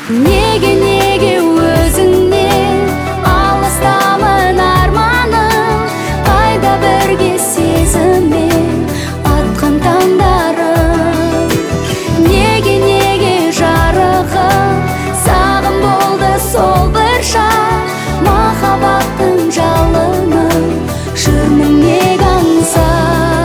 Неге өзіңнен алыстамын арманым, қайда бірге сезіммен атқан таңдарым. Неге жарығым сағым болды сол бір шақ, махаббаттың жалыным жүрмін неге аңсап.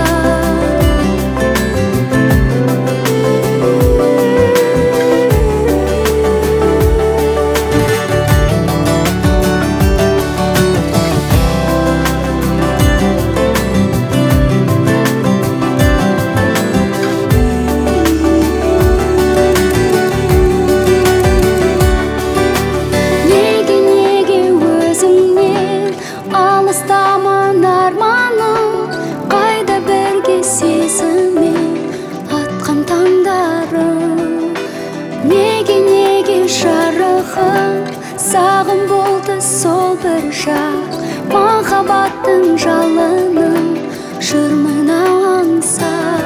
Алыстамын арманым, қайда бірге сезіммен атқан таңдарым. Неге жарығым сағым болды сол бір шақ, махаббаттың жалыным жүрмін аңсап.